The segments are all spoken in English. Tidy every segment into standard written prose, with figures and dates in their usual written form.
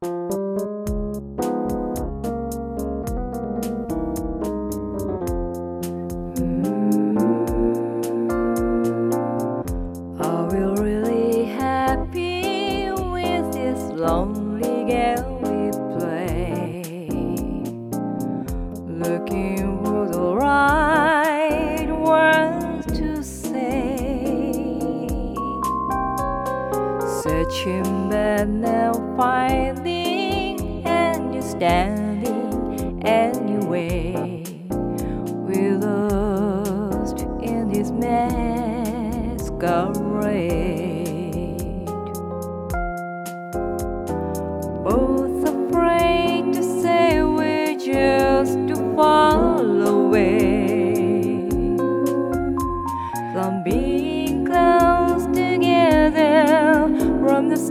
Are we really happy with this lonely game we play? Looking for the right words to say, searching but now finding, and you standing anyway. We're lost in this masquerade, both afraid to say we're just too far away from being close together from the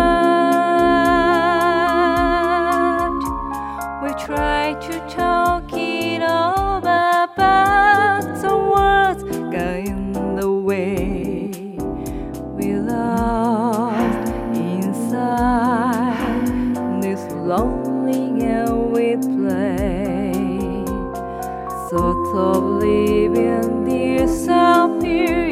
start. We try to talk it over, but some words got in the way. We lost inside this lonely game we play. Thought of leaving disappear.